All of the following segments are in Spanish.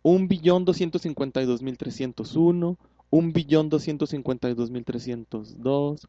1.252.301, 1.252.302,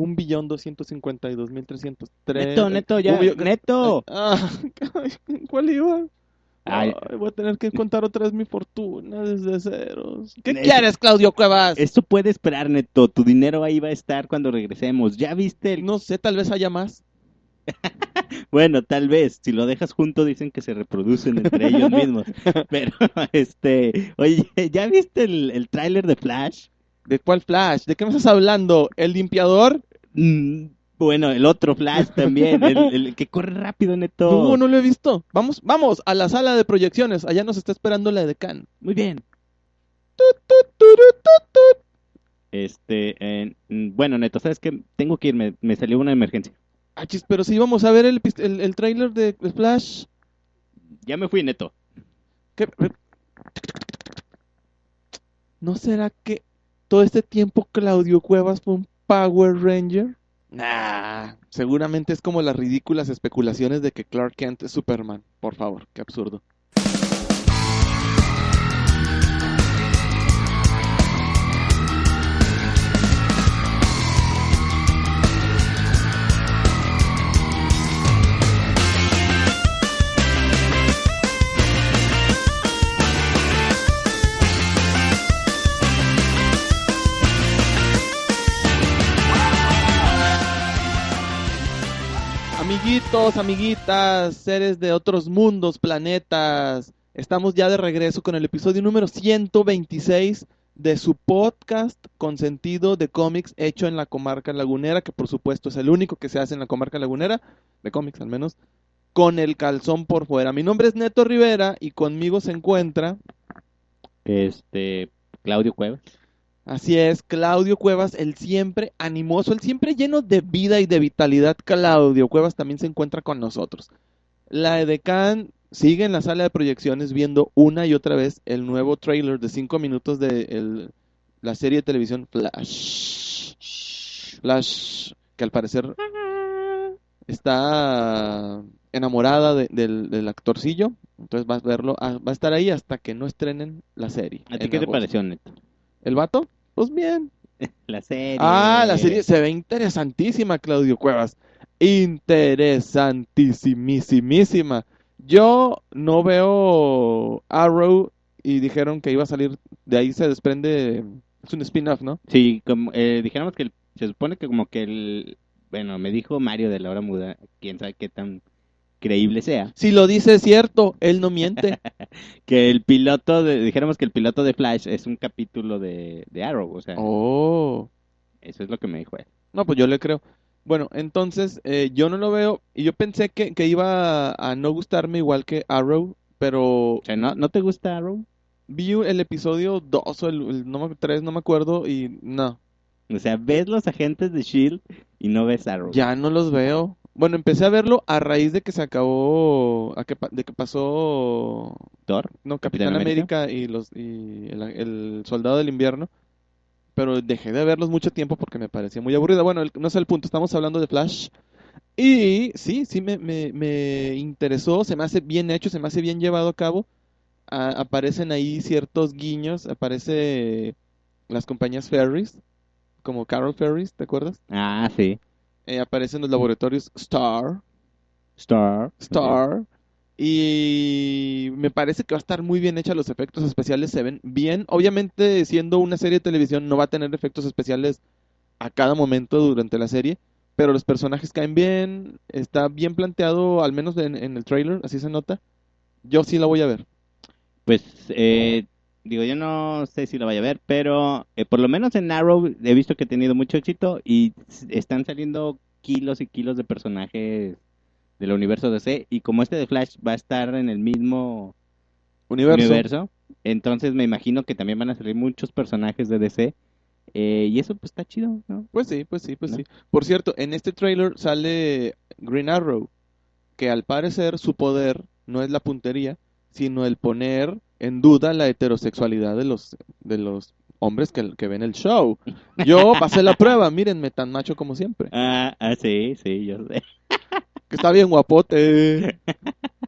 1.252.303. Neto, ya, neto. ¿Cuál iba? Ay, Voy a tener que contar otra vez mi fortuna desde ceros. ¿Qué Neto. quieres, Claudio Cuevas? Esto puede esperar, Neto. Tu dinero ahí va a estar cuando regresemos. ¿Ya viste el...? No sé, tal vez haya más. Bueno, tal vez. Si lo dejas junto, dicen que se reproducen entre ellos mismos. Pero, oye, ¿ya viste el tráiler de Flash? ¿De cuál Flash? ¿De qué me estás hablando? ¿El limpiador? Mm, bueno, el otro Flash también, el que corre rápido, No, Neto. no lo he visto. Vamos a la sala de proyecciones. Allá nos está esperando la edecán. Muy bien. Tut, tut, turut, tut, tut. Bueno, Neto, ¿sabes qué? Tengo que irme. Me salió una emergencia. Achis, pero si íbamos a ver el tráiler de Flash. Ya me fui, Neto. ¿Qué? ¿No será que todo este tiempo Claudio Cuevas fue un Power Ranger? Nah, seguramente es como las ridículas especulaciones de que Clark Kent es Superman. Por favor, qué absurdo. Amiguitos, amiguitas, seres de otros mundos, planetas, estamos ya de regreso con el episodio número 126 de su podcast consentido de cómics hecho en la comarca lagunera, que por supuesto es el único que se hace en la comarca lagunera, de cómics al menos, con el calzón por fuera. Mi nombre es Neto Rivera y conmigo se encuentra... Claudio Cuevas. Así es, Claudio Cuevas, el siempre animoso, el siempre lleno de vida y de vitalidad. Claudio Cuevas también se encuentra con nosotros. La edecán sigue en la sala de proyecciones viendo una y otra vez el nuevo trailer de 5 minutos de la serie de televisión Flash. Flash, que al parecer está enamorada del actorcillo. Entonces va a verlo, va a estar ahí hasta que no estrenen la serie. ¿A ti En qué te agosto. pareció, Neto? ¿El vato? Pues bien. La serie. La serie se ve interesantísima, Claudio Cuevas. Interesantísimísima. Yo no veo Arrow y dijeron que iba a salir, de ahí se desprende, es un spin-off, ¿no? Sí, como dijéramos que se supone que como que bueno, me dijo Mario de la hora muda, quién sabe qué tan creíble sea, Si lo dice es cierto, él no miente. que dijéramos que el piloto de Flash es un capítulo de Arrow, o sea, Oh, eso es lo que me dijo él. no, pues yo le creo. Bueno, entonces yo no lo veo y yo pensé que iba a no gustarme igual que Arrow, pero O sea, ¿no te gusta Arrow? vi el episodio 2 o el 3, no me acuerdo, y no, O sea, ves los agentes de S.H.I.E.L.D. y no ves Arrow. ya no los veo. Bueno, empecé a verlo a raíz de que se acabó, de que pasó, Thor, no, Capitán Capitán América. América y el Soldado del Invierno, pero dejé de verlos mucho tiempo porque me parecía muy aburrida. Bueno, no es el punto, estamos hablando de Flash. Y sí, me interesó, se me hace bien hecho, se me hace bien llevado a cabo. Aparecen ahí ciertos guiños, aparece las compañías Ferris, como Carol Ferris, ¿te acuerdas? Ah, sí. Aparecen los laboratorios Star. Okay. Star, y me parece que va a estar muy bien hecha, los efectos especiales se ven bien. Obviamente, siendo una serie de televisión, no va a tener efectos especiales a cada momento durante la serie, pero los personajes caen bien, está bien planteado, al menos en el trailer, así se nota. Yo sí la voy a ver. Pues, digo, yo no sé si lo vaya a ver, pero por lo menos en Arrow he visto que ha tenido mucho éxito y están saliendo kilos y kilos de personajes del universo DC y como este de Flash va a estar en el mismo universo, entonces me imagino que también van a salir muchos personajes de DC y eso pues está chido, ¿no? Pues sí, pues sí, pues ¿No? sí. Por cierto, en este trailer sale Green Arrow, que al parecer su poder no es la puntería, sino el poner en duda la heterosexualidad de los hombres que ven el show. Yo pasé la prueba, mírenme, tan macho como siempre. Sí, yo sé. Que está bien guapote.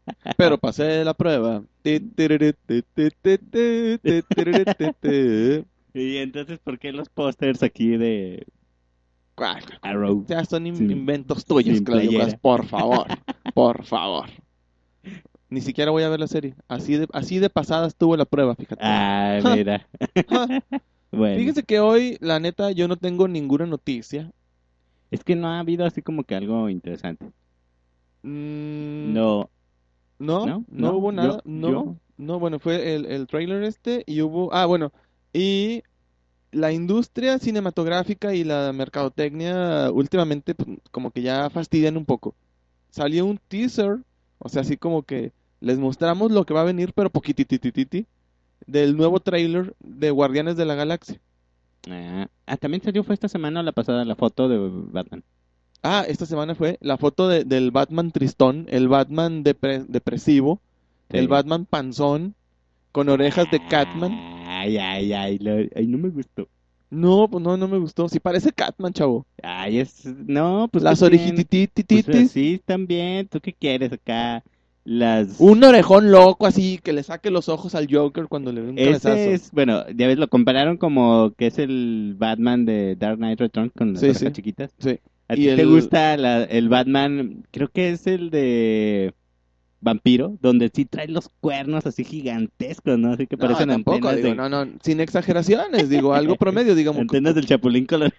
pero pasé la prueba. Ti, tiriri, ti, ti, ti, ti, ti, tiriri, ti, ti. Y entonces, ¿por qué los pósters aquí de ¿Cuál? Arrow Ya son sin, inventos tuyos, sin Claudio Cuevas, playera? por favor, por favor. Ni siquiera voy a ver la serie. Así de pasada estuvo la prueba, fíjate. Ah, Ja, mira. ja. Bueno, Fíjese que hoy, la neta, yo no tengo ninguna noticia. es que no ha habido así como que algo interesante. Mm, No, no, no, no no, hubo nada. yo. No, no, bueno, fue el trailer este y hubo... Ah, bueno, y la industria cinematográfica y la mercadotecnia últimamente pues, como que ya fastidian un poco. Salió un teaser, o sea, así como que les mostramos lo que va a venir, pero poquititititi, del nuevo trailer de Guardianes de la Galaxia. También salió fue esta semana o la pasada la foto de Batman. Ah, esta semana fue la foto del Batman tristón, el Batman depresivo, el Sí. Batman panzón, con orejas de Catman. Ay, no me gustó. No, pues no, no me gustó. Sí parece Catman, chavo. No, pues qué Las tiene. Pues orejititititis. así también, ¿tú qué quieres acá? Las... Un orejón loco así que le saque los ojos al Joker cuando le dé un Ese cabezazo. es, bueno, ya ves, lo compararon como que es el Batman de Dark Knight Returns con las Sí, orejas sí, chiquitas. sí. ¿A Y ti te el... gusta el Batman? Creo que es el de vampiro, donde sí trae los cuernos así gigantescos, ¿no? Así que No, parecen tampoco, antenas digo, de no, no, sin exageraciones, digo, algo promedio, digamos. antenas del Chapulín Colorado,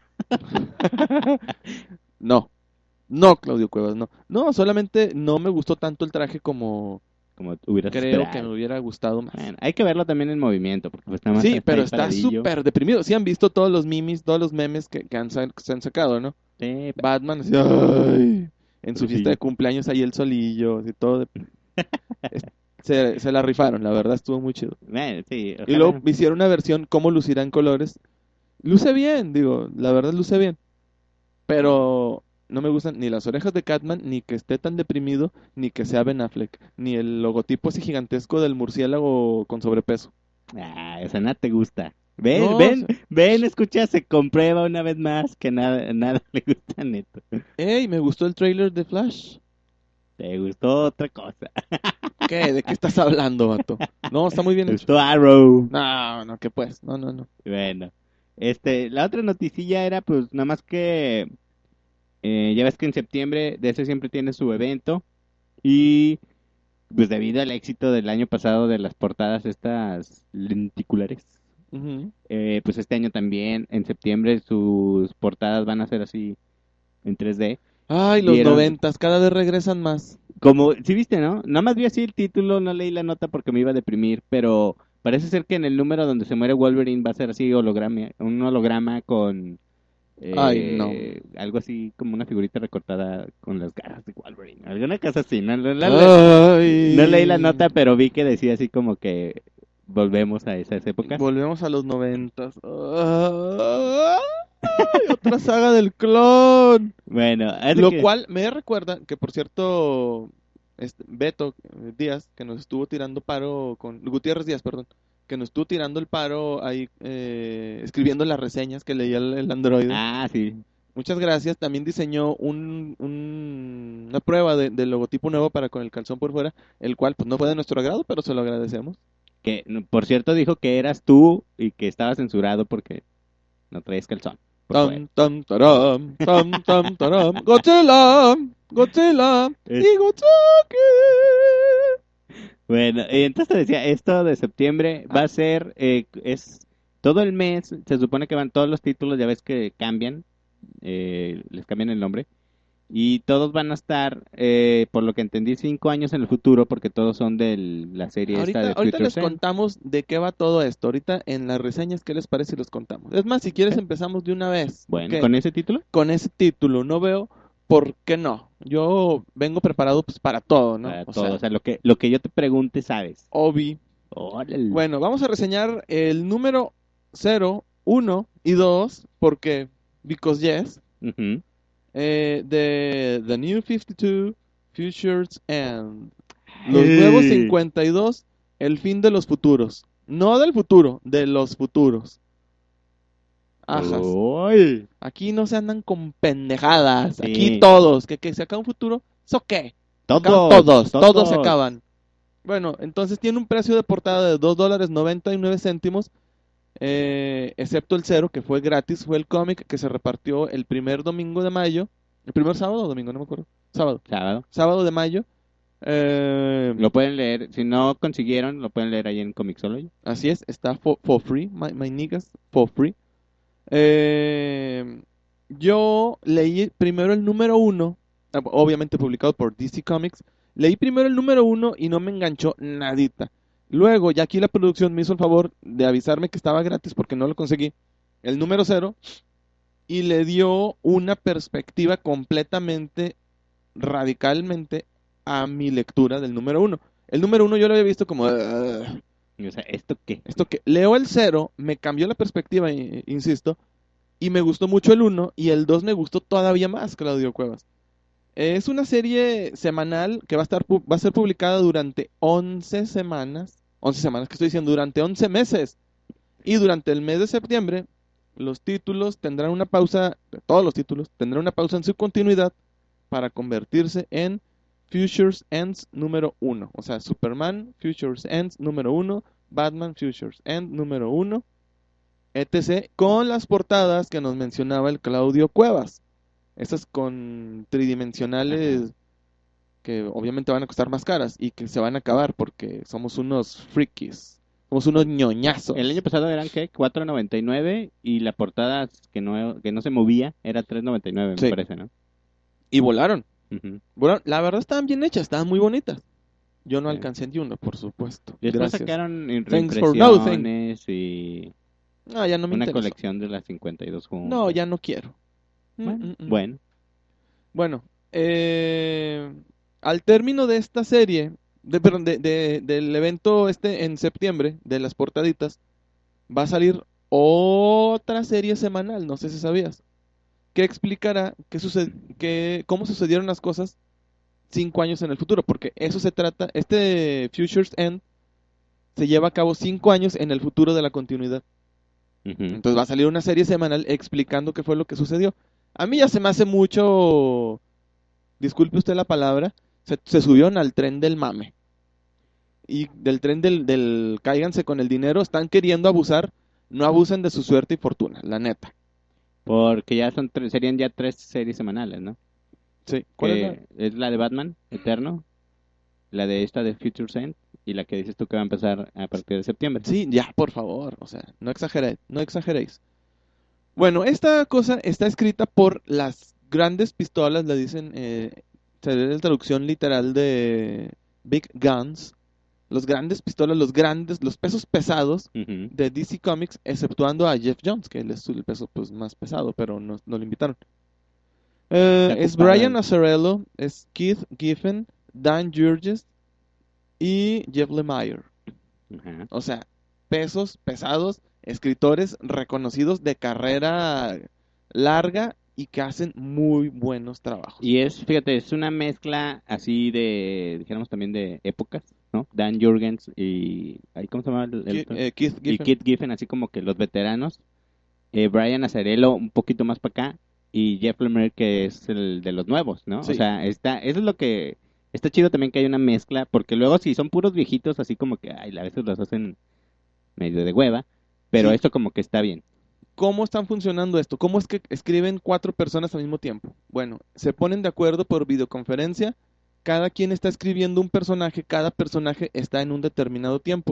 No, no, Claudio Cuevas, no. No, solamente no me gustó tanto el traje como como hubieras creo que me esperado. hubiera gustado más. Bueno, hay que verlo también en movimiento, porque pues nada más Sí, está pero ahí está paradillo. súper deprimido. Sí han visto todos los memes, todos los memes que se han sacado, ¿no? Sí, Batman así, ay, en su fiesta de pobrecillo. cumpleaños ahí el solillo, así todo. es- se la rifaron, la verdad estuvo muy chido. Bueno, sí, Y luego ojalá. hicieron una versión cómo lucirá en colores. Luce bien, digo, la verdad luce bien. Pero no me gustan ni las orejas de Catman, ni que esté tan deprimido, ni que sea Ben Affleck, ni el logotipo así gigantesco del murciélago con sobrepeso. O sea, nada te gusta. Ven, No, ven, ven, escucha, se comprueba una vez más que nada, nada le gusta a Neto. hey, me gustó el trailer de Flash. Te gustó otra cosa. ¿Qué? ¿De qué estás hablando, vato? No, está muy bien Te hecho. gustó Arrow. No, no, ¿qué pues? No, no, no. Bueno, la otra noticilla era pues nada más que ya ves que en septiembre de ese siempre tiene su evento y pues debido al éxito del año pasado de las portadas estas lenticulares, Ujú. pues este año también en septiembre sus portadas van a ser así en 3D. Ay, los Dieron, noventas, cada vez regresan más. como, sí viste, ¿no? Nada más vi así el título, no leí la nota porque me iba a deprimir, pero parece ser que en el número donde se muere Wolverine va a ser así holograma, un holograma con Ay, no. algo así como una figurita recortada con las garras de Wolverine, alguna cosa así, no leí la Ay. nota, pero vi que decía así como que volvemos a esas épocas. Volvemos a los noventas. Ay, otra saga del clon. Bueno, hace Lo que... cual me recuerda que, por cierto, Beto Díaz, que nos estuvo tirando paro con... Gutiérrez Díaz, perdón. Que nos estuvo tirando el paro ahí escribiendo las reseñas que leía el androide. Ah, sí, Muchas gracias. También diseñó una prueba del logotipo nuevo para con el calzón por fuera, el cual pues no fue de nuestro agrado, pero se lo agradecemos. que por cierto dijo que eras tú y que estaba censurado porque no traes calzón por fuera. Tam, tam, taram, tam, tam, taram. Godzilla, Godzilla, Es- y Godzaki. Bueno, entonces te decía, esto de septiembre va a ser, es todo el mes, se supone que van todos los títulos, ya ves que cambian, les cambian el nombre, y todos van a estar, por lo que entendí, 5 años en el futuro, porque todos son de la serie esta de Ahorita Future les Sex. contamos de qué va todo esto. Ahorita en las reseñas, ¿qué les parece si los contamos? Es más, si quieres empezamos de una vez. Bueno, ¿Qué? con ese título, Con ese título, no veo por qué no. Yo vengo preparado pues para todo, ¿no? para O todo, o sea, sea, lo que yo te pregunte, sabes. Obi. Órale. Bueno, vamos a reseñar el número 0, 1 y 2 porque, because yes, Ujú. de The New 52, Futures and los nuevos Ay. 52, el fin de los futuros. No del futuro, de los futuros. Ajas. Ay. Aquí no se andan con pendejadas. Aquí Sí. todos. Que se acaba un futuro. ¿Eso qué? Todos se acaban. Bueno, entonces tiene un precio de portada de $2.99, excepto el cero, que fue gratis, fue el cómic que se repartió el primer domingo de mayo, el primer sábado o domingo, no me acuerdo, sábado de mayo. Lo pueden leer, si no consiguieron, lo pueden leer ahí en Comixology. Así es, está for free, my niggas, for free. Yo leí primero el número 1, obviamente publicado por DC Comics. Leí primero el número 1 y no me enganchó nadita. Luego, ya aquí la producción me hizo el favor de avisarme que estaba gratis porque no lo conseguí. El número 0 y le dio una perspectiva completamente, radicalmente a mi lectura del número 1. El número 1 yo lo había visto como... O sea, ¿esto qué? Esto que leo el 0, me cambió la perspectiva, insisto, y me gustó mucho el 1 y el 2 me gustó todavía más, Claudio Cuevas. Es una serie semanal que va a ser publicada durante 11 semanas. 11 semanas, ¿qué estoy diciendo? Durante 11 meses. Y durante el mes de septiembre, los títulos tendrán una pausa, todos los títulos tendrán una pausa en su continuidad para convertirse en Futures Ends número 1. O sea, Superman, Futures Ends número 1, Batman, Futures End número 1, etc. Con las portadas que nos mencionaba el Claudio Cuevas. Estas con tridimensionales que obviamente van a costar más caras y que se van a acabar porque somos unos frikis. Somos unos ñoñazos. El año pasado eran, ¿qué? $4.99 y la portada que no se movía era $3.99, Sí. me parece, ¿no? Y volaron. Uh-huh. Bueno, la verdad estaban bien hechas, estaban muy bonitas. Yo no Sí. alcancé ni uno, por supuesto. Después Gracias. sacaron Thanks for nothing. reimpresiones y No, ya no me una interesa. colección de las 52 juntas. No, ya no quiero. Bueno. Bueno, al término de esta serie, del evento en septiembre, de las portaditas, va a salir otra serie semanal, no sé si sabías, que explicará cómo sucedieron las cosas 5 años en el futuro, porque eso se trata, este Futures End se lleva a cabo 5 años en el futuro de la continuidad. Uh-huh. Entonces va a salir una serie semanal explicando qué fue lo que sucedió. A mí ya se me hace mucho, disculpe usted la palabra, se subieron al tren del mame. Y del tren del cáiganse con el dinero, están queriendo abusar, no abusen de su suerte y fortuna, la neta. Porque ya serían ya 3 series semanales, ¿no? Sí. ¿Cuál es la de Batman, Eterno, la de esta de Future End y la que dices tú que va a empezar a partir de septiembre. Sí, ya, por favor, o sea, no exageréis. Bueno, esta cosa está escrita por las grandes pistolas, le dicen, sería la traducción literal de Big Guns, los grandes pistolas, los pesos pesados Uh-huh. de DC Comics, exceptuando a Jeff Jones, que él es el peso pues, más pesado, pero no lo invitaron. Es Brian Azzarello, es Keith Giffen, Dan Jurgens y Jeff Lemire. Uh-huh. O sea, pesos pesados, escritores reconocidos de carrera larga y que hacen muy buenos trabajos. Y fíjate, es una mezcla así dijéramos también de épocas, ¿no? Dan Jurgens y, ¿cómo se llama el otro? Keith Giffen. Y Keith Giffen, así como que los veteranos. Brian Azzarello un poquito más para acá y Jeff Lemire que es el de los nuevos, ¿no? Sí. O sea, eso es lo que está chido también, que hay una mezcla, porque luego si son puros viejitos, así como que, a veces los hacen medio de hueva, pero Sí. esto como que está bien. ¿Cómo están funcionando esto? ¿Cómo es que escriben 4 personas al mismo tiempo? Bueno, se ponen de acuerdo por videoconferencia, cada quien está escribiendo un personaje, cada personaje está en un determinado tiempo.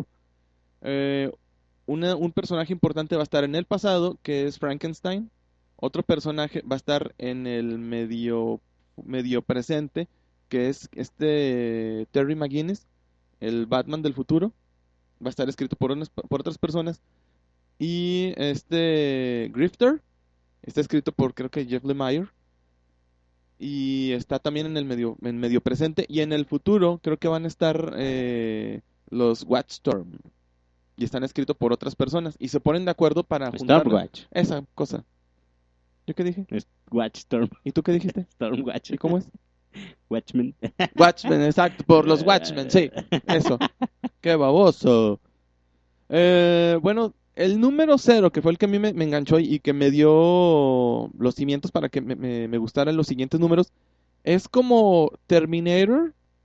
Un personaje importante va a estar en el pasado, que es Frankenstein. Otro personaje va a estar en el medio presente, que es Terry McGinnis, el Batman del futuro. Va a estar escrito por otras personas. Y Grifter está escrito por, creo que Jeff Lemire. Y está también en el medio presente. Y en el futuro creo que van a estar los Watchstorm. Y están escritos por otras personas. Y se ponen de acuerdo para juntar Stormwatch. esa cosa. ¿Yo qué dije? Watchstorm. ¿Y tú qué dijiste? Stormwatch. ¿Y cómo es? Watchmen. Watchmen, exacto, por los Watchmen, sí, eso. Qué baboso. Bueno, el número 0, que fue el que a mí me enganchó y que me dio los cimientos para que me gustaran los siguientes números, es como Terminator,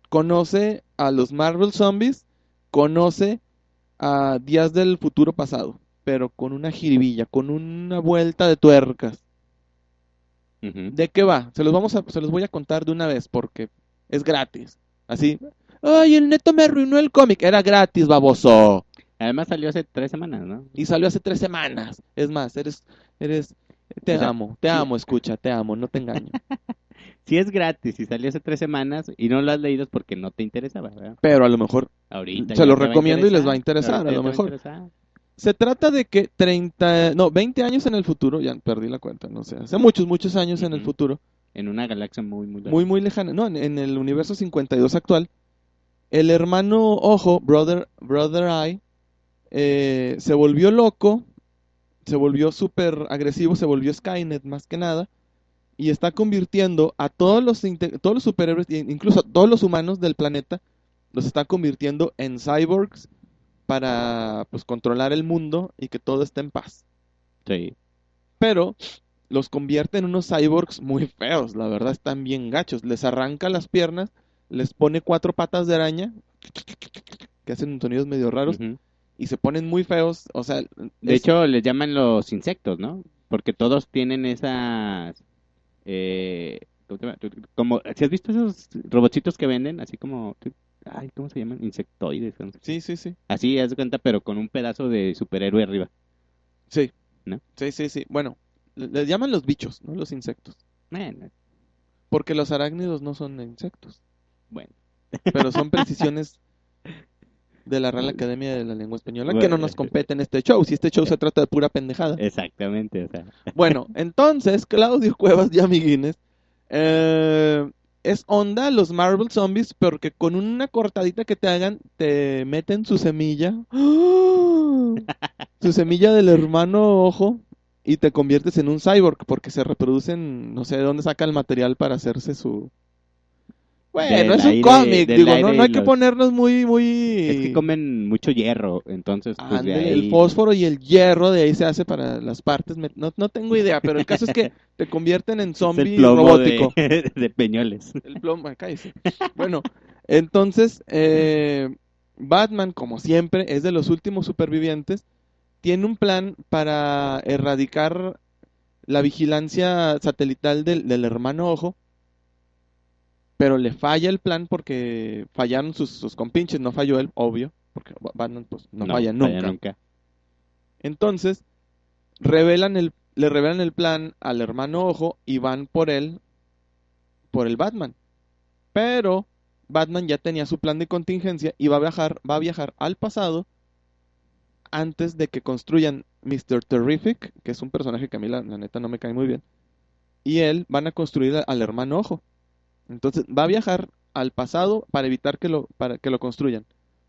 conoce a los Marvel Zombies, conoce a Días del Futuro Pasado, pero con una jiribilla, con una vuelta de tuercas. Ujú. ¿De qué va? Se los voy a contar de una vez porque es gratis. Así. Ay, el neto me arruinó el cómic. Era gratis, baboso. Además salió hace 3 semanas, ¿no? Y salió hace 3 semanas. Es más, eres, O sea, te sí, amo, escucha, te amo, no te engaño. sí es gratis y salió hace 3 semanas y no lo has leído es porque no te interesaba, ¿verdad? Pero a lo mejor Ahorita se ya lo te va a recomiendo y les va a interesar. interesar, a Ahorita ya lo te va a mejor. interesar. Se trata de que 20 años en el futuro, ya perdí la cuenta, no sé, hace muchos, muchos años en el Ujú. futuro, En una galaxia muy, muy muy, lejana. muy lejana, no, en el universo 52 actual, el hermano Ojo, Brother Eye, se volvió loco, se volvió súper agresivo, se volvió Skynet más que nada, y está convirtiendo a todos los superhéroes, incluso a todos los humanos del planeta, los está convirtiendo en cyborgs para pues controlar el mundo y que todo esté en paz. Sí. Pero los convierte en unos cyborgs muy feos, la verdad están bien gachos. Les arranca las piernas, les pone 4 patas de araña, que hacen sonidos medio raros, Ujú. y se ponen muy feos. O sea, De hecho, les llaman los insectos, ¿no? Porque todos tienen esas... ¿cómo se llama? Como, ¿si has visto esos robotcitos que venden? Así como... Ay, ¿cómo se llaman? Insectoides. No sé. sí, sí, sí, Así, haz de cuenta, pero con un pedazo de superhéroe arriba, sí, ¿no? sí, sí, sí. Bueno, les llaman los bichos, ¿no? Los insectos. Bueno, Porque los arácnidos no son insectos, bueno. pero son precisiones de la Real Academia de la Lengua Española que no Bueno, nos compete en este show. Si este show se trata de pura pendejada. exactamente, o sea. Bueno, entonces Claudio Cuevas y Amiguines es onda los Marvel Zombies, porque con una cortadita que te hagan, te meten su semilla, su semilla del hermano ojo, y te conviertes en un cyborg, porque se reproducen, no sé de dónde saca el material para hacerse su... Bueno, es un cómic, Del digo, no, aire no y hay que los... ponernos muy, Es que muy... comen mucho hierro, entonces pues de Ándele, el ahí fósforo y el hierro de ahí se hace para las partes. No, no tengo idea, pero el caso es que te convierten en es el zombie plomo de, robótico. de Peñoles. El plomo, cállese. Bueno, entonces, Batman, como siempre, es de los últimos supervivientes. Tiene un plan para erradicar la vigilancia satelital del hermano Ojo, pero le falla el plan porque fallaron sus compinches, no falló él, obvio, porque Batman pues no No, falla falla nunca. nunca. Entonces, le revelan el plan al hermano Ojo y van por él, por el Batman. Pero Batman ya tenía su plan de contingencia y va a viajar al pasado antes de que construyan Mr. Terrific, que es un personaje que a mí la neta no me cae muy bien. Y él van a construir al hermano Ojo. Entonces va a viajar al pasado para evitar para que lo construyan.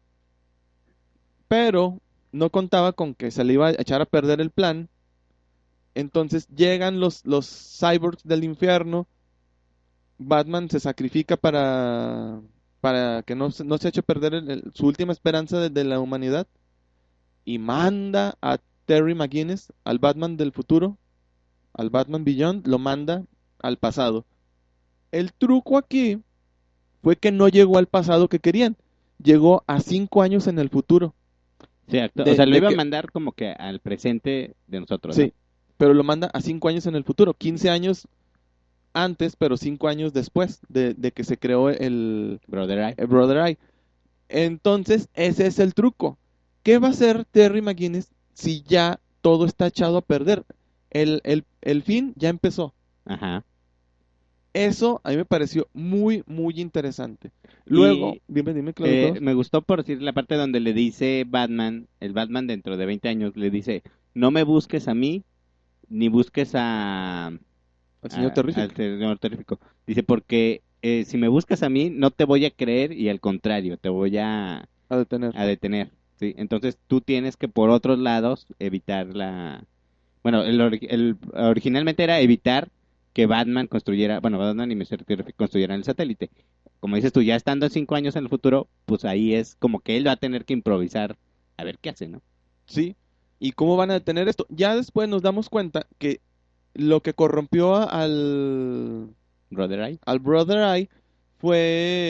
Pero no contaba con que se le iba a echar a perder el plan. Entonces llegan los cyborgs del infierno. Batman se sacrifica para que no se eche a perder su última esperanza de la humanidad y manda a Terry McGuinness, al Batman del futuro, al Batman Beyond, lo manda al pasado. El truco aquí fue que no llegó al pasado que querían, llegó a 5 años en el futuro. Sí, o De, sea, lo de iba a que, mandar como que al presente de nosotros, ¿no? sí, pero lo manda a 5 años en el futuro, 15 años antes, pero 5 años después de que se creó Brother Eye. el Brother Eye. Entonces, ese es el truco. ¿Qué va a hacer Terry McGuinness si ya todo está echado a perder? El fin ya empezó. Ajá. Eso a mí me pareció muy, muy interesante. Luego, Y dime, Claudio Cuevas. me gustó por decir la parte donde le dice Batman, el Batman dentro de 20 años, le dice, no me busques a mí, ni busques Al señor al Terrific. señor terrífico. Dice, porque si me buscas a mí, no te voy a creer y al contrario, te voy A detener. a detener. ¿Sí? Entonces tú tienes que por otros lados evitar la... Bueno, originalmente era evitar que Batman construyera, bueno, Batman y Mr. Terrific construyeran el satélite. Como dices tú, ya estando 5 años en el futuro, pues ahí es como que él va a tener que improvisar a ver qué hace, ¿no? ¿Sí? ¿Y cómo van a detener esto? Ya después nos damos cuenta que lo que corrompió Brother Eye. al Brother Eye fue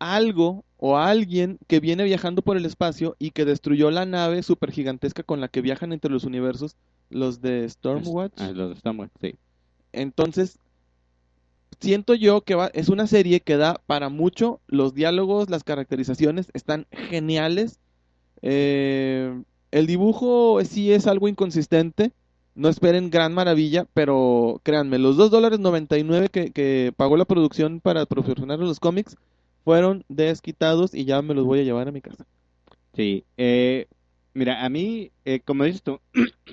algo o a alguien que viene viajando por el espacio y que destruyó la nave super gigantesca con la que viajan entre los universos, los de Stormwatch. Los de Star Wars, sí. Entonces, siento yo que es una serie que da para mucho. Los diálogos, las caracterizaciones están geniales. El dibujo sí es algo inconsistente. No esperen gran maravilla, pero créanme, los $2.99 que pagó la producción para proporcionar los cómics fueron desquitados y ya me los voy a llevar a mi casa. Sí, mira, a mí, como dices tú,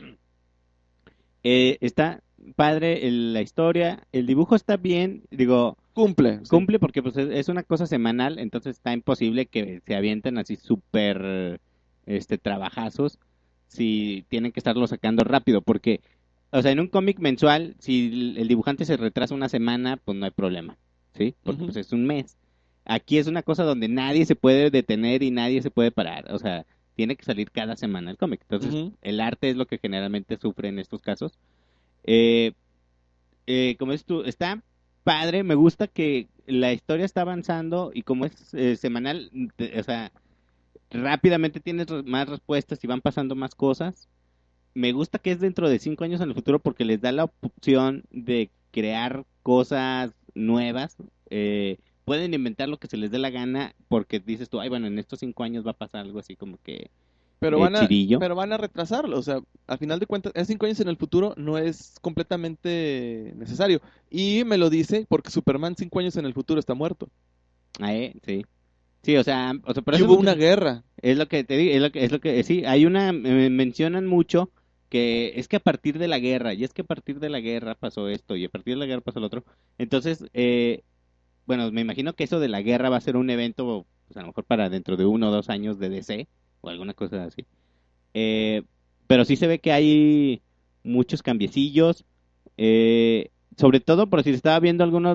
está padre la historia, el dibujo está bien, digo, Cumple, sí. cumple porque pues es una cosa semanal, entonces está imposible que se avienten así súper trabajazos si tienen que estarlo sacando rápido, porque, o sea, en un cómic mensual, si el dibujante se retrasa una semana, pues no hay problema, ¿sí? Porque Ujú, pues es un mes. Aquí es una cosa donde nadie se puede detener y nadie se puede parar, o sea, tiene que salir cada semana el cómic. Entonces, ujú. el arte es lo que generalmente sufre en estos casos. Eh, como es tú, está padre, me gusta que la historia está avanzando y como es semanal, o sea, rápidamente tienes más respuestas y van pasando más cosas. Me gusta que es dentro de 5 años en el futuro porque les da la opción de crear cosas nuevas. Pueden inventar lo que se les dé la gana porque dices tú, ay, bueno, en estos 5 años va a pasar algo así como que chidillo. Pero van a retrasarlo. O sea, al final de cuentas, es 5 años en el futuro, no es completamente necesario. Y me lo dice porque Superman 5 años en el futuro está muerto. Sí. Sí, o sea, por Y eso hubo una guerra. es lo que te digo, sí, hay una, mencionan mucho que es que a partir de la guerra, y es que a partir de la guerra pasó esto, y a partir de la guerra pasó lo otro. Entonces, bueno, me imagino que eso de la guerra va a ser un evento, pues a lo mejor para dentro de 1 o 2 años de DC, o alguna cosa así. Eh, pero sí se ve que hay muchos cambiecillos, sobre todo por si estaba viendo algunos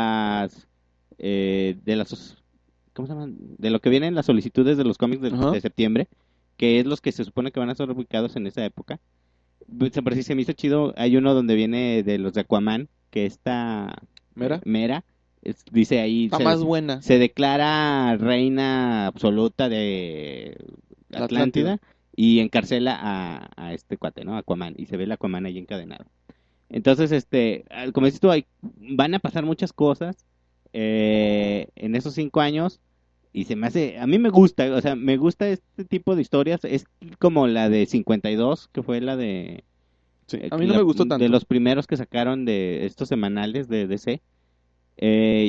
de las ¿cómo se llaman? De lo que vienen las solicitudes de los cómics Ajá. de septiembre, que es los que se supone que van a ser ubicados en esa época. Por si se me hizo chido, hay uno donde viene de los de Aquaman, que está Mira, Mera, dice ahí, está más buena se declara reina absoluta de la Atlántida. Atlántida y encarcela a este cuate, ¿no? Aquaman, y se ve el Aquaman ahí encadenado. Entonces, como dices tú, van a pasar muchas cosas en esos 5 años y se me hace, a mí me gusta, o sea, me gusta este tipo de historias, es como la de 52, que fue la Sí, a mí no me gustó de tanto. los primeros que sacaron de estos semanales de DC. Eh,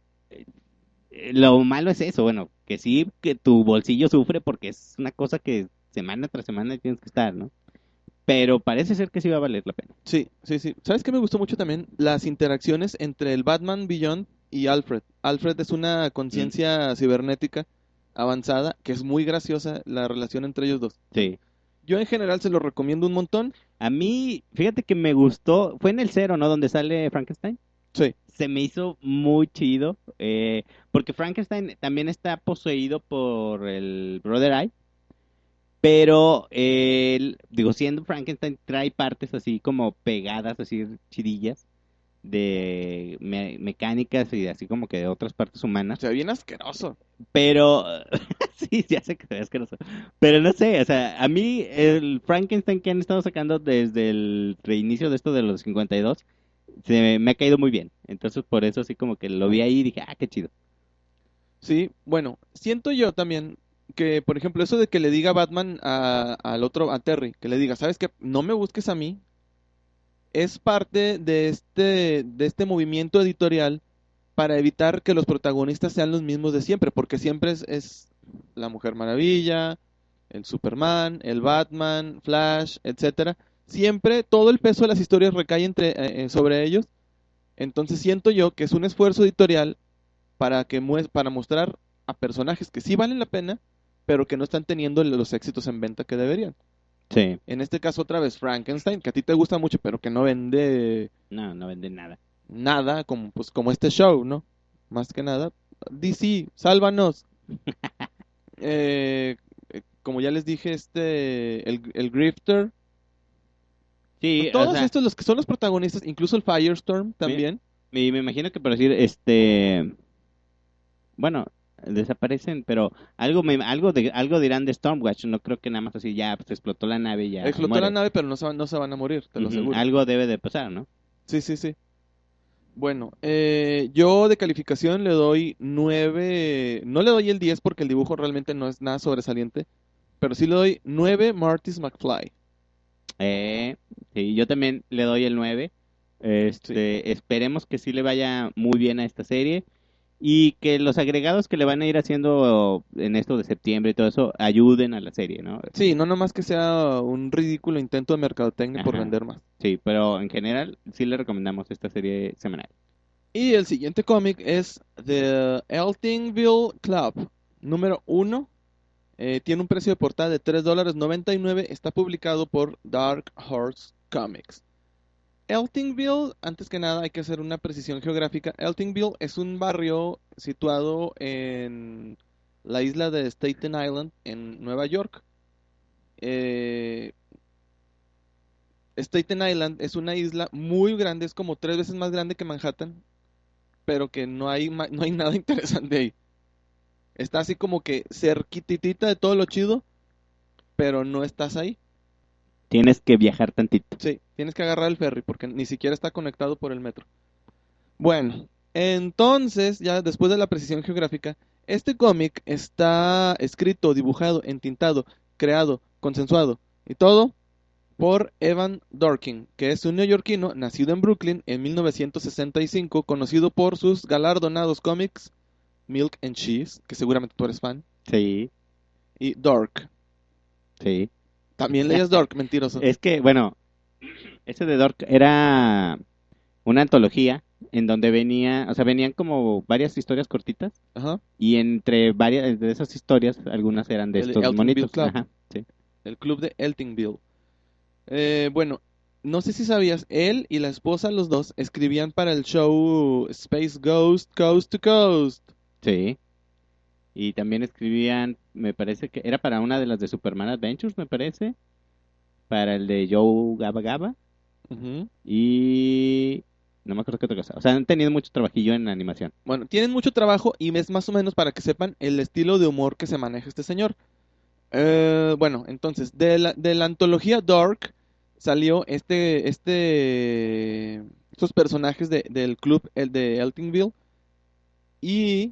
lo malo es eso, bueno, que sí, que tu bolsillo sufre porque es una cosa que semana tras semana tienes que estar, ¿no? Pero parece ser que sí va a valer la pena. Sí, sí, sí. ¿Sabes qué me gustó mucho también? Las interacciones entre el Batman Beyond y Alfred. Alfred es una Mm, conciencia cibernética avanzada que es muy graciosa la relación entre ellos dos. sí. Yo en general se lo recomiendo un montón. A mí, fíjate que me gustó, fue en el cero, ¿no? Donde sale Frankenstein. Sí. Se me hizo muy chido, porque Frankenstein también está poseído por el Brother Eye, pero él, digo, siendo Frankenstein, trae partes así como pegadas, así chidillas, de mecánicas y así como que de otras partes humanas, Se ve bien asqueroso. pero sí, ya sé que se ve asqueroso, pero no sé, o sea, a mí el Frankenstein que han estado sacando desde el reinicio de esto de los 52 me ha caído muy bien. Entonces, por eso así como que lo vi ahí y dije, ah, qué chido. Sí, bueno, siento yo también que, por ejemplo, eso de que le diga Batman al otro, a Terry, que le diga, ¿sabes qué? No me busques a mí, es parte de este movimiento editorial para evitar que los protagonistas sean los mismos de siempre, porque siempre es la Mujer Maravilla, el Superman, el Batman, Flash, etcétera. Siempre todo el peso de las historias recae sobre ellos. Entonces siento yo que es un esfuerzo editorial para mostrar a personajes que sí valen la pena, pero que no están teniendo los éxitos en venta que deberían. Sí, En este caso otra vez Frankenstein, que a ti te gusta mucho, pero que no vende no, no venden nada. nada, como, pues, como este show, ¿no? Más que nada. DC, sálvanos. Como ya les dije, el Grifter. Sí, o Todos sea, estos, los que son los protagonistas, incluso el Firestorm me, también. me imagino que por decir, bueno, desaparecen, pero algo dirán de Stormwatch, no creo que nada más así ya pues, explotó la nave y ya Explotó la muere. nave, pero no se van a morir, te lo Ujú, aseguro. algo debe de pasar, ¿no? Sí, sí, sí. Bueno, yo de calificación le doy 9. No le doy el 10 porque el dibujo realmente no es nada sobresaliente, pero sí le doy 9 Martys McFly. Eh, sí, yo también le doy el 9. Sí. Esperemos que sí le vaya muy bien a esta serie y que los agregados que le van a ir haciendo en esto de septiembre y todo eso ayuden a la serie, ¿no? Sí, no nomás que sea un ridículo intento de mercadotecnia por Ajá. vender más. Sí, pero en general sí le recomendamos esta serie semanal. Y el siguiente cómic es The Eltingville Club, número 1. Tiene un precio de portada de $3.99. Está publicado por Dark Horse Comics. Eltingville, antes que nada hay que hacer una precisión geográfica. Eltingville es un barrio situado en la isla de Staten Island, en Nueva York. Eh, Staten Island es una isla muy grande, es como 3 veces más grande que Manhattan, pero que no hay nada interesante ahí. Está así como que cerquititita de todo lo chido, pero no estás ahí. Tienes que viajar tantito. Sí, tienes que agarrar el ferry porque ni siquiera está conectado por el metro. Bueno, entonces, ya después de la precisión geográfica, este cómic está escrito, dibujado, entintado, creado, consensuado y todo por Evan Dorkin, que es un neoyorquino nacido en Brooklyn en 1965, conocido por sus galardonados cómics Milk and Cheese, que seguramente tú eres fan, Sí, y Dork. sí. También leías Dork, mentiroso. Es que, bueno, ese de Dork era una antología en donde venía, o sea, venían como varias historias cortitas Ajá. y entre varias de esas historias, algunas eran de El estos Eltingville monitos. Club, Ajá, sí. el club de Eltingville. Bueno, no sé si sabías, él y la esposa, los dos, escribían para el show Space Ghost Coast to Coast. Sí. Y también escribían, me parece que era para una de las de Superman Adventures, me parece, para el de Joe Gaba Gaba Ujú. y no me acuerdo qué otra cosa. O sea, han tenido mucho trabajillo en animación. Bueno, tienen mucho trabajo y es más o menos para que sepan el estilo de humor que se maneja este señor. Bueno, entonces, de la antología Dark salió estos personajes del club, el de Eltingville. Y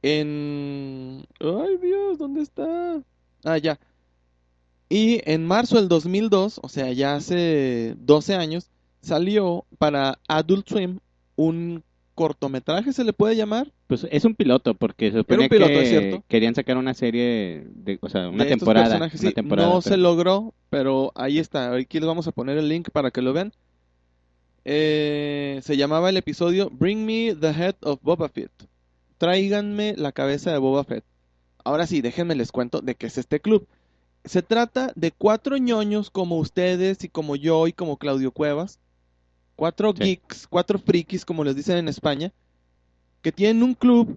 Ay, Dios, ¿dónde está? Ah, ya. Y en marzo del 2002, o sea, ya hace 12 años, salió para Adult Swim un cortometraje, ¿se le puede llamar? Pues es un piloto, porque se Era un suponía piloto, es que cierto. querían sacar una serie, o sea, De estos personajes, una sí, temporada, no se pero logró, pero ahí está. Aquí les vamos a poner el link para que lo vean. Se llamaba el episodio Bring Me the Head of Boba Fett. Tráiganme la cabeza de Boba Fett. Ahora sí, déjenme les cuento de qué es este club. Se trata de 4 ñoños como ustedes y como yo y como Claudio Cuevas. 4 sí. geeks, 4 frikis, como les dicen en España, que tienen un club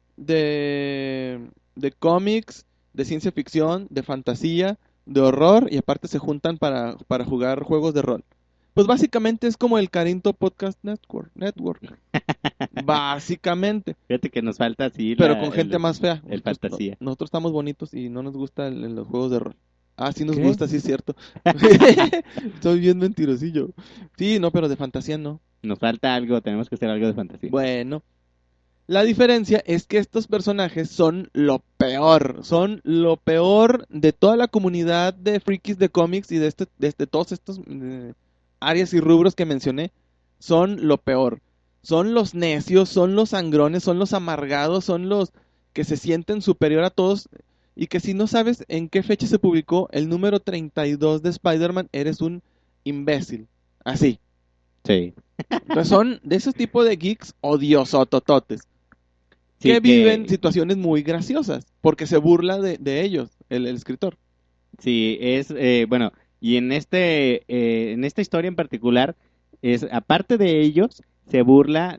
de cómics, de ciencia ficción, de fantasía, de horror y aparte se juntan para jugar juegos de rol. Pues básicamente es como el Carinto Podcast Network. Básicamente. Fíjate que nos falta así Pero con gente más fea. el fantasía. Nosotros estamos bonitos y no nos gusta los juegos de rol. Ah, sí nos ¿Qué? gusta, sí es cierto. Soy bien mentirosillo. Sí, no, pero de fantasía no. Nos falta algo, tenemos que hacer algo de fantasía. Bueno, la diferencia es que estos personajes son lo peor de toda la comunidad de frikis de cómics y de todos estos áreas y rubros que mencioné. Son lo peor. Son los necios, son los sangrones, son los amargados, son los que se sienten superior a todos y que si no sabes en qué fecha se publicó el número 32 de Spider-Man, eres un imbécil. Así. Sí. Entonces son de esos tipos de geeks odiosotototes Sí, que viven que situaciones muy graciosas, porque se burla de ellos, el escritor. sí, bueno, y en esta historia en particular, aparte de ellos, se burla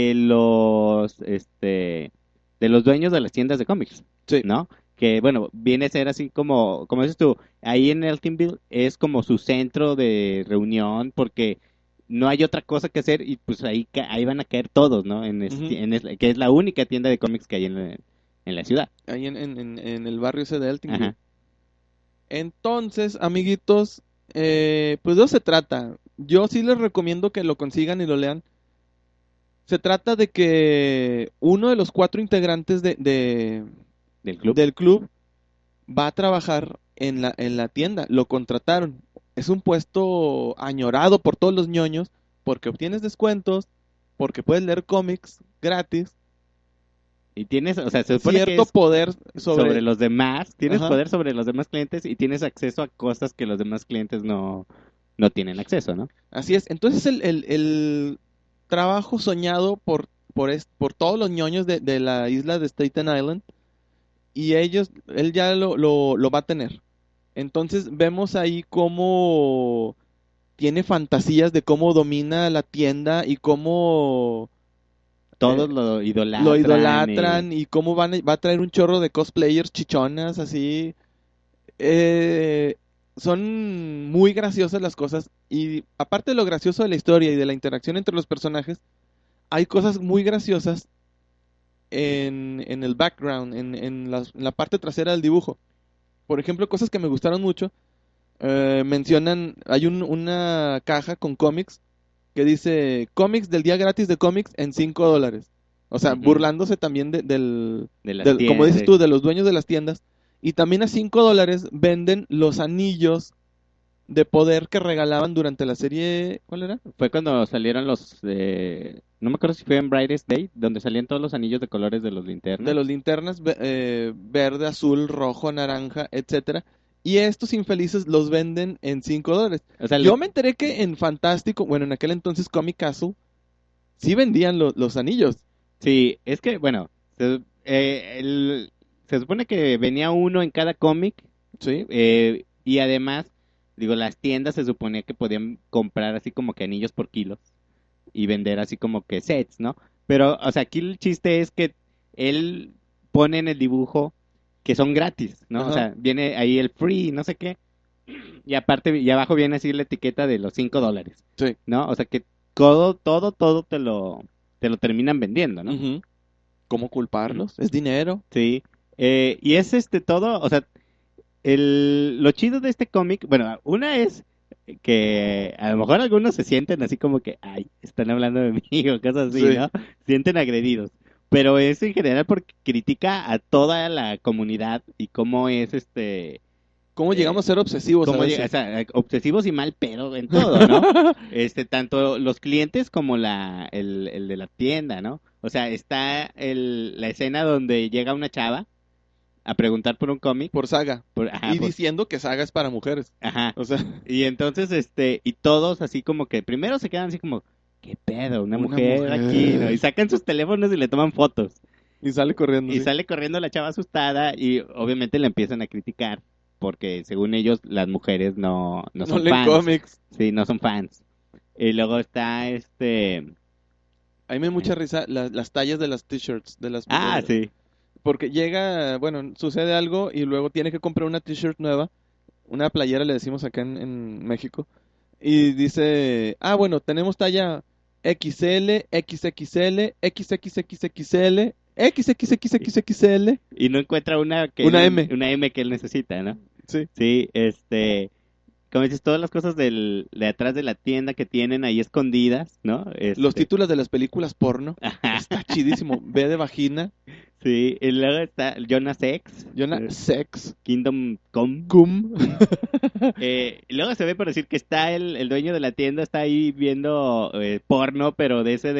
de los dueños de las tiendas de cómics, Sí, ¿no? Que, bueno, viene a ser así como dices tú, ahí en Eltonville es como su centro de reunión, porque no hay otra cosa que hacer y pues ahí van a caer todos, ¿no? ujú, Que es la única tienda de cómics que hay en la ciudad. ahí en el barrio ese de Eltingwood. Ajá. Entonces, amiguitos, pues de eso se trata. Yo sí les recomiendo que lo consigan y lo lean. Se trata de que uno de los 4 integrantes Del club. del club va a trabajar en la tienda. Lo contrataron. Es un puesto añorado por todos los ñoños porque obtienes descuentos, porque puedes leer cómics gratis, Y tienes, o sea, se supone que cierto es poder sobre los demás, tienes Ajá. poder sobre los demás clientes y tienes acceso a cosas que los demás clientes no tienen acceso, ¿no? Así es. Entonces el trabajo soñado por todos los ñoños de la isla de Staten Island y él ya lo va a tener. Entonces vemos ahí cómo tiene fantasías de cómo domina la tienda y cómo Todos lo lo idolatran idolatran y cómo va a traer un chorro de cosplayers chichonas así. Eh, Son muy graciosas las cosas y aparte de lo gracioso de la historia y de la interacción entre los personajes, hay cosas muy graciosas en el background, en la parte trasera del dibujo. Por ejemplo, cosas que me gustaron mucho. Mencionan, hay una caja con cómics que dice cómics del día gratis de cómics en $5. O sea, Ujú. burlándose también De las como dices tiendas. tú, de los dueños de las tiendas. Y también a $5 venden los anillos de poder que regalaban durante la serie. ¿Cuál era? Fue cuando salieron no me acuerdo si fue en Brightest Day, donde salían todos los anillos de colores de los De linternas. los linternas verde, azul, rojo, naranja, etcétera. Y estos infelices los venden en $5. O sea, Yo me enteré que en Fantástico, bueno, en aquel entonces Comic Castle, sí vendían los anillos. sí, es que, bueno, se supone que venía uno en cada cómic. Sí. Y además, digo, las tiendas se suponía que podían comprar así como que anillos por kilos y vender así como que sets, ¿no? Pero, o sea, aquí el chiste es que él pone en el dibujo que son gratis, ¿no? O Ajá. sea, viene ahí el free, no sé qué, y aparte, y abajo viene así la etiqueta de los $5, Sí. ¿no? O sea que todo te lo terminan vendiendo, ¿no? Ujú. ¿Cómo culparlos? Es dinero. Sí. Y es todo, o sea, lo chido de este cómic, bueno, una es que a lo mejor algunos se sienten así como que, ay, están hablando de mí o cosas así, Sí. ¿no? Sienten agredidos. Pero es en general porque critica a toda la comunidad y cómo es ¿Cómo llegamos a ser obsesivos a cómo llega, o veces? sea, obsesivos y mal pedo en todo, ¿no? Tanto los clientes como el de la tienda, ¿no? O sea, está la escena donde llega una chava a preguntar por un cómic, Por Saga. ajá, Y diciendo que Saga es para mujeres. ajá. O sea, Y entonces, y todos así como que primero se quedan así como, ¿qué pedo? Una una mujer aquí, ¿no? Y mujer. sacan sus teléfonos y le toman fotos. Y sale corriendo, Y sí. sale corriendo la chava asustada y obviamente le empiezan a criticar porque según ellos las mujeres no No son leen fans. cómics. Sí, no son fans. Y luego está A mí me da mucha risa las tallas de las t-shirts. Ah, sí. Porque llega, bueno, sucede algo y luego tiene que comprar una t-shirt nueva. Una playera le decimos acá en México. Y dice, ah, bueno, tenemos talla XL, XXL, XXXXL, XXXXXL, Y no encuentra una M. una M que él necesita, ¿no? Sí. Sí, como dices, todas las cosas de atrás de la tienda que tienen ahí escondidas, ¿no? Los títulos de las películas porno. Ajá. Está chidísimo. B de vagina, Sí, y luego está Jonas X, Jonah Sex, Kingdom Come. Cum. Y luego se ve por decir que está el dueño de la tienda, está ahí viendo porno, pero de ese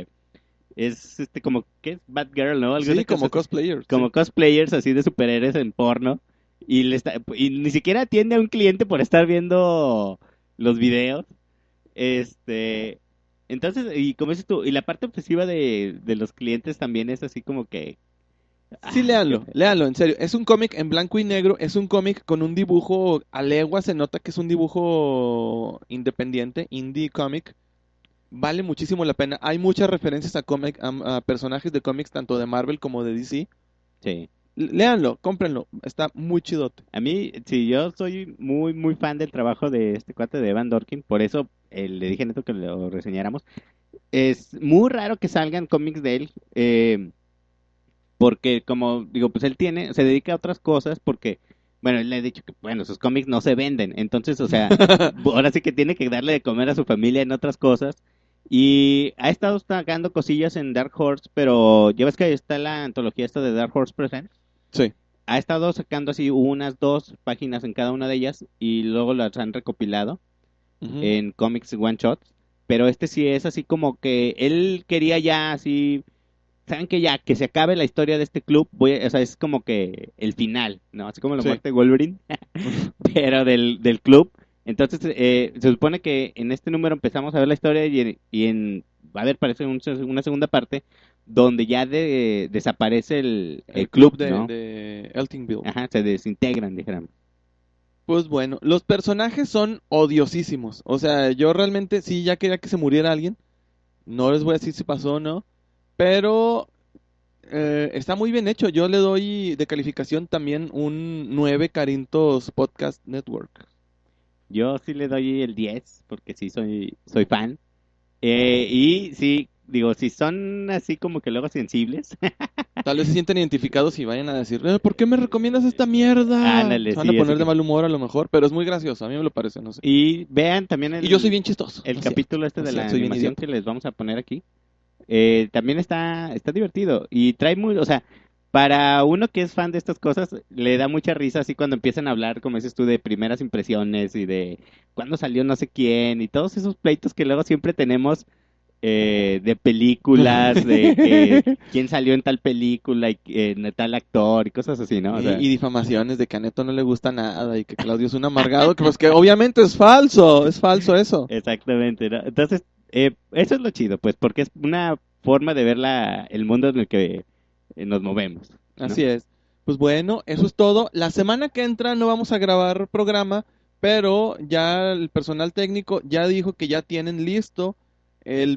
es como, ¿qué es? Batgirl, ¿no? Alguna Sí, como cosa, cosplayer, sí. como cosplayers así de superhéroes en porno. Y ni siquiera atiende a un cliente por estar viendo los videos. Este, entonces, y como dices tú, y la parte obsesiva de los clientes también es así como que, Sí, qué léanlo, pedo. léanlo, en serio. Es un cómic en blanco y negro, es un cómic con un dibujo a legua, se nota que es un dibujo independiente, indie comic. Vale muchísimo la pena. Hay muchas referencias a personajes de cómics, tanto de Marvel como de DC. Sí. Léanlo, cómprenlo, está muy chidote. A mí, sí, yo soy muy, muy fan del trabajo de este cuate de Evan Dorkin, por eso le dije a Neto que lo reseñáramos. Es muy raro que salgan cómics de él, porque como digo, pues él se dedica a otras cosas porque, bueno, él le ha dicho que, bueno, sus cómics no se venden, entonces, o sea, ahora sí que tiene que darle de comer a su familia en otras cosas. Y ha estado sacando cosillas en Dark Horse, pero ya ves que ahí está la antología esta de Dark Horse Presents. Sí. Ha estado sacando así unas 2 páginas en cada una de ellas y luego las han recopilado Ujú. en cómics one shots. Pero este sí es así como que él quería ya así, saben que ya que se acabe la historia de este club, o sea, es como que el final, ¿no? Así como la Sí. muerte de Wolverine, pero del club. Entonces, se supone que en este número empezamos a ver la historia va a haber, parece, una segunda parte donde ya desaparece el El club, club ¿no? de Eltingville. Ajá, se desintegran, dijéramos. Pues bueno, los personajes son odiosísimos. O sea, yo realmente sí ya quería que se muriera alguien. No les voy a decir si pasó o no. Pero está muy bien hecho. Yo le doy de calificación también un 9 Carintos Podcast Network. Yo sí le doy el 10 porque sí soy fan. Y sí, digo, si son así como que luego sensibles, Tal vez se sienten identificados y vayan a decir, ¿por qué me recomiendas esta mierda? ándale, Se van a sí, así poner de que... mal humor a lo mejor, pero es muy gracioso. A mí me lo parece, no sé. Y vean también Y yo soy bien chistoso. el No es cierto, capítulo este no es de la cierto, soy bien animación idiota. que les vamos a poner aquí. También está divertido y trae muy, o sea, para uno que es fan de estas cosas, le da mucha risa así cuando empiezan a hablar, como dices tú, de primeras impresiones y de cuándo salió no sé quién y todos esos pleitos que luego siempre tenemos de películas, de que quién salió en tal película y en tal actor y cosas así, ¿no? O sea, Y difamaciones de que a Neto no le gusta nada y que Claudio es un amargado, que pues que obviamente es falso eso. exactamente, ¿no? Entonces, eso es lo chido, pues, porque es una forma de ver el mundo en el que nos movemos, ¿no? Así es. Pues bueno, eso es todo. La semana que entra no vamos a grabar programa, pero ya el personal técnico ya dijo que ya tienen listo el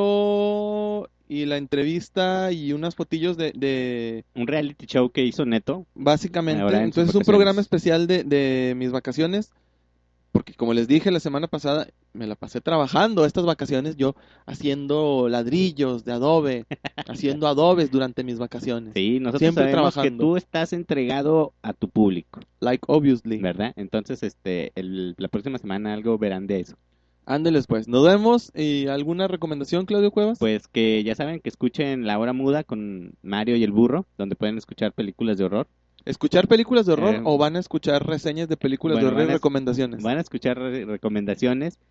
video y la entrevista y unas fotillos de Un reality show que hizo Neto básicamente. ahora en sus Entonces es un programa vacaciones. especial de mis vacaciones. Porque como les dije la semana pasada, me la pasé trabajando estas vacaciones, yo haciendo ladrillos de adobe, haciendo adobes durante mis vacaciones. Sí, nosotros Siempre sabemos que trabajando, tú estás entregado a tu público, like obviously. ¿verdad? Entonces, la próxima semana algo verán de eso. Ándeles pues, nos vemos. ¿Y alguna recomendación, Claudio Cuevas? Pues que ya saben que escuchen La Hora Muda con Mario y el Burro, donde pueden escuchar películas de horror. ¿Escuchar películas de horror Eh, o van a escuchar reseñas de películas de bueno, horror y recomendaciones? van a escuchar recomendaciones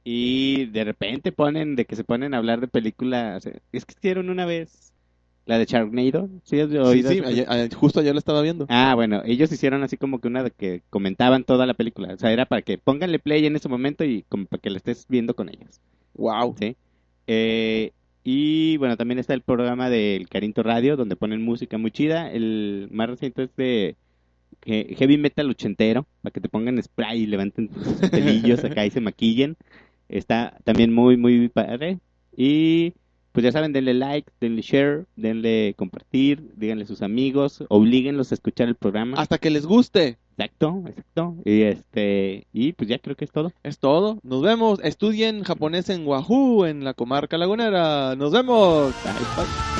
y de repente se ponen a hablar de películas. Es que hicieron una vez la de Sharknado, ¿sí has Sí, oído sí, esa película? justo ayer la estaba viendo. Ah, bueno, ellos hicieron así como que una de que comentaban toda la película. O sea, era para que pónganle play en ese momento y como para que la estés viendo con ellos, Wow. ¿sí? Eh, y bueno, también está el programa del Carinto Radio, donde ponen música muy chida. El más reciente es de heavy metal ochentero, para que te pongan spray y levanten tus pelillos acá y se maquillen. Está también muy, muy padre. Y pues ya saben, denle like, denle share, denle compartir, díganle a sus amigos, oblíguenlos a escuchar el programa. Hasta que les guste. Exacto, exacto. Y pues ya creo que es todo. Es todo. Nos vemos. Estudien japonés en Wahoo, en la comarca lagunera. Nos vemos. Bye. Bye.